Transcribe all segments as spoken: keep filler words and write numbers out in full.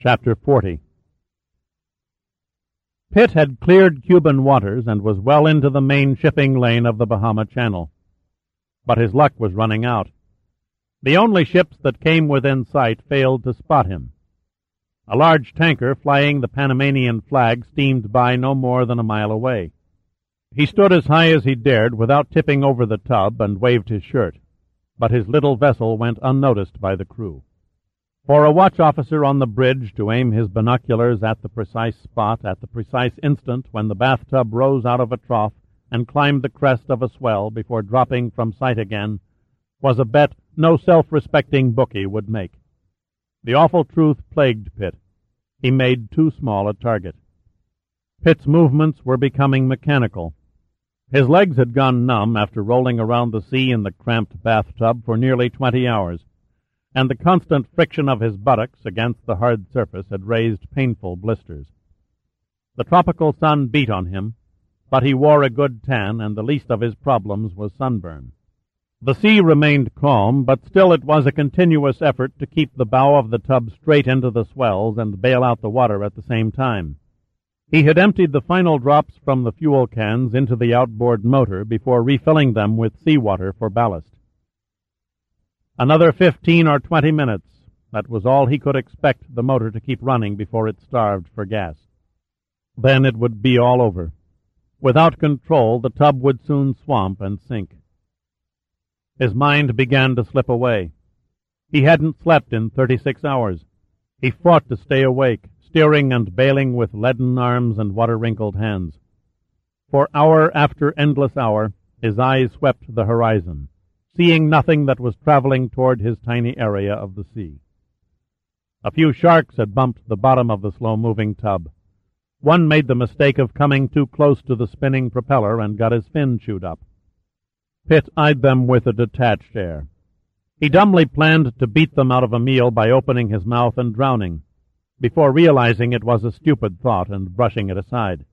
Chapter forty. Pitt had cleared Cuban waters and was well into the main shipping lane of the Bahama Channel. But his luck was running out. The only ships that came within sight failed to spot him. A large tanker flying the Panamanian flag steamed by no more than a mile away. He stood as high as he dared without tipping over the tub and waved his shirt, but his little vessel went unnoticed by the crew. For a watch officer on the bridge to aim his binoculars at the precise spot at the precise instant when the bathtub rose out of a trough and climbed the crest of a swell before dropping from sight again was a bet no self-respecting bookie would make. The awful truth plagued Pitt. He made too small a target. Pitt's movements were becoming mechanical. His legs had gone numb after rolling around the sea in the cramped bathtub for nearly twenty hours, and the constant friction of his buttocks against the hard surface had raised painful blisters. The tropical sun beat on him, but he wore a good tan, and the least of his problems was sunburn. The sea remained calm, but still it was a continuous effort to keep the bow of the tub straight into the swells and bail out the water at the same time. He had emptied the final drops from the fuel cans into the outboard motor before refilling them with seawater for ballast. Another fifteen or twenty minutes. That was all he could expect the motor to keep running before it starved for gas. Then it would be all over. Without control, the tub would soon swamp and sink. His mind began to slip away. He hadn't slept in thirty-six hours. He fought to stay awake, steering and bailing with leaden arms and water-wrinkled hands. For hour after endless hour, his eyes swept the horizon, seeing nothing that was traveling toward his tiny area of the sea. A few sharks had bumped the bottom of the slow-moving tub. One made the mistake of coming too close to the spinning propeller and got his fin chewed up. Pitt eyed them with a detached air. He dumbly planned to beat them out of a meal by opening his mouth and drowning, before realizing it was a stupid thought and brushing it aside.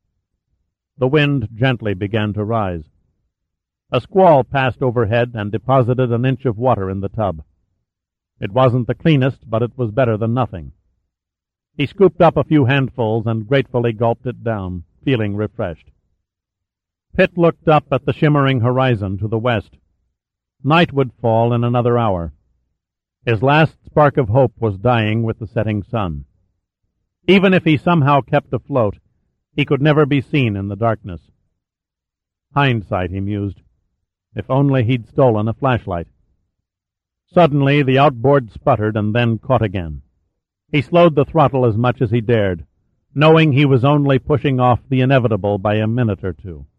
The wind gently began to rise. A squall passed overhead and deposited an inch of water in the tub. It wasn't the cleanest, but it was better than nothing. He scooped up a few handfuls and gratefully gulped it down, feeling refreshed. Pitt looked up at the shimmering horizon to the west. Night would fall in another hour. His last spark of hope was dying with the setting sun. Even if he somehow kept afloat, he could never be seen in the darkness. Hindsight, he mused. If only he'd stolen a flashlight. Suddenly the outboard sputtered and then caught again. He slowed the throttle as much as he dared, knowing he was only pushing off the inevitable by a minute or two.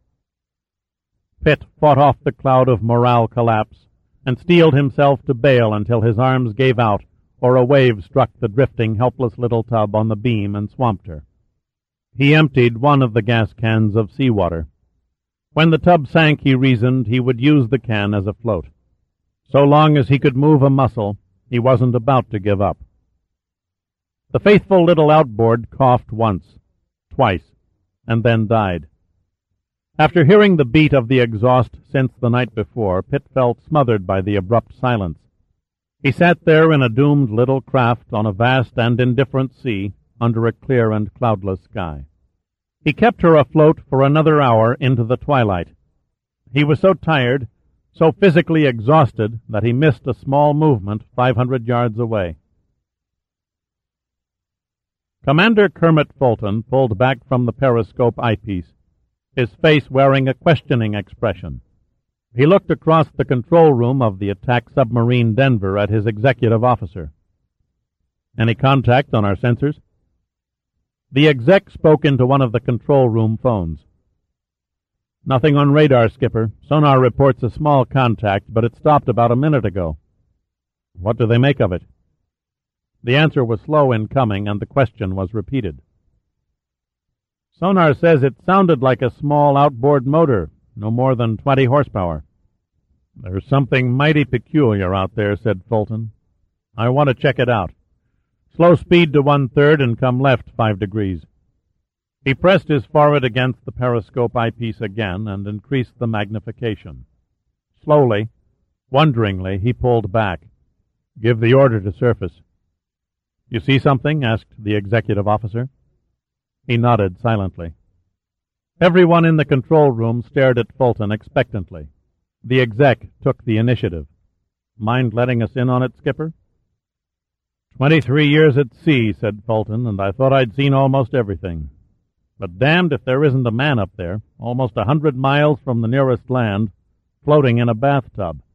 Pitt fought off the cloud of morale collapse and steeled himself to bail until his arms gave out or a wave struck the drifting, helpless little tub on the beam and swamped her. He emptied one of the gas cans of seawater. When the tub sank, he reasoned, he would use the can as a float. So long as he could move a muscle, he wasn't about to give up. The faithful little outboard coughed once, twice, and then died. After hearing the beat of the exhaust since the night before, Pitt felt smothered by the abrupt silence. He sat there in a doomed little craft on a vast and indifferent sea under a clear and cloudless sky. He kept her afloat for another hour into the twilight. He was so tired, so physically exhausted, that he missed a small movement five hundred yards away. Commander Kermit Fulton pulled back from the periscope eyepiece, his face wearing a questioning expression. He looked across the control room of the attack submarine Denver at his executive officer. Any contact on our sensors? The exec spoke into one of the control room phones. Nothing on radar, Skipper. Sonar reports a small contact, but it stopped about a minute ago. What do they make of it? The answer was slow in coming, and the question was repeated. Sonar says it sounded like a small outboard motor, no more than twenty horsepower. There's something mighty peculiar out there, said Fulton. I want to check it out. Slow speed to one-third and come left five degrees. He pressed his forehead against the periscope eyepiece again and increased the magnification. Slowly, wonderingly, he pulled back. Give the order to surface. You see something? Asked the executive officer. He nodded silently. Everyone in the control room stared at Fulton expectantly. The exec took the initiative. Mind letting us in on it, Skipper? Twenty-three years at sea, said Fulton, and I thought I'd seen almost everything. But damned if there isn't a man up there, almost a hundred miles from the nearest land, floating in a bathtub.